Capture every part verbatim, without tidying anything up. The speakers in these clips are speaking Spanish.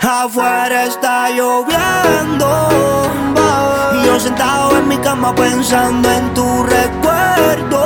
Afuera está lloviendo y yo sentado en mi cama pensando en tu recuerdo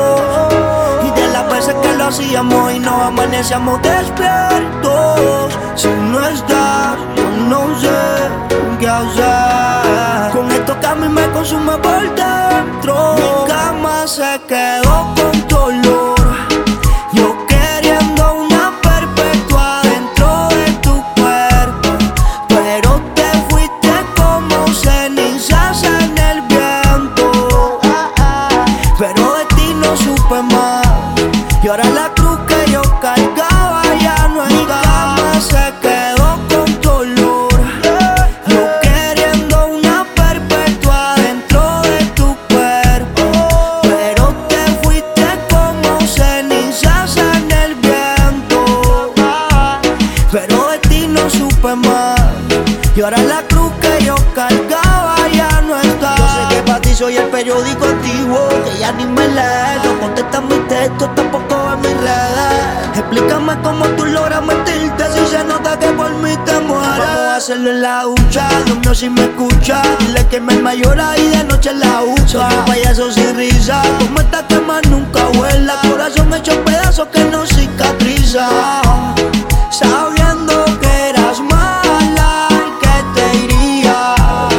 y de las veces que lo hacíamos y nos amanecíamos despiertos. Si no estás, yo no sé qué hacer con esto que a mí me consume por dentro. Mi cama se quedó con tu olor, yo queriendo una perpetua dentro de tu cuerpo, pero te fuiste como cenizas en el viento. Pero de ti no supe más y ahora la cruz que yo cargaba ya no está. Mi cama se quedó con tu olor, yo queriendo una perpetua dentro de tu cuerpo, pero te fuiste como cenizas en el viento. Pero de ti no supe más y ahora la cruz que yo cargaba ya no está. Yo sé que para ti soy el periódico antiguo que ya ni me lees, no contestas mis textos, tampoco en mis redes. Explícame cómo tú logras mentirte si se nota que por mí te mueres. Vamos a hacerlo en la ducha, Dios mío si me escucha, dile que me mayora y de noche en la usa. Soy un payaso sin risa, como esta quema nunca vuela, corazón hecho pedazos que no cicatriza. Sabiendo que eras mala y que te iría,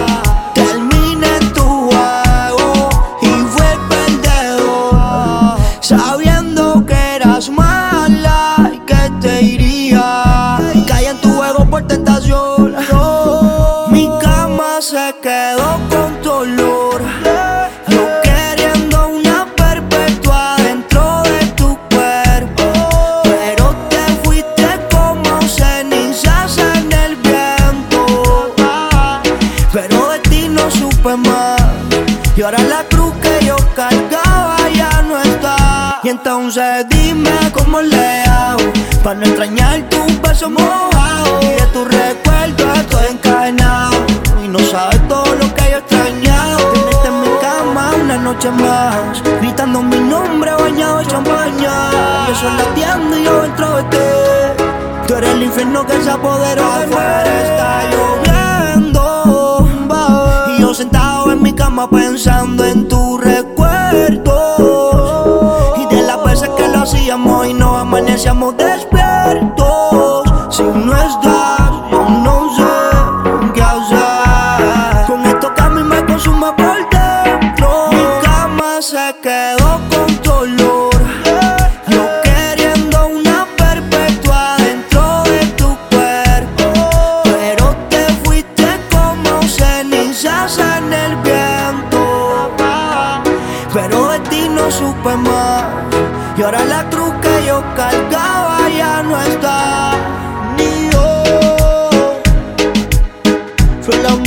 terminé en tu juego y fue el perdedor. Sabiendo que eras mala y que te iría, caí en tu juego por tentación. No. Mi cama se quedó con tu olor, yo queriendo una perpetua dentro de tu cuerpo, pero te fuiste como cenizas en el viento. Pero de ti no supe más y ahora la cruz que yo cargaba ya no está. Y entonces dime cómo le hago para no extrañar tus besos mojados y de tu recuerdo estoy encadenado y no sabes todo lo que yo he extrañado. Tenerte en mi cama una noche más, gritando mi nombre bañado en champaña. Yo soy latiendo y yo dentro de ti, tú eres el infierno que se apoderó de mí. Afuera está lloviendo y yo sentado en mi cama pensando en tu recuerdo y de las veces que lo hacíamos y nos amanecíamos despiertos. Si no estás, yo no sé qué hacer con esto que a mí me consume por dentro. Mi cama se quedó con tu olor, yo queriendo una perpetua dentro de tu cuerpo, pero te fuiste como cenizas en el viento. Pero de ti no supe más y ahora la cruz que yo cargaba ya no está. Ni yo fue la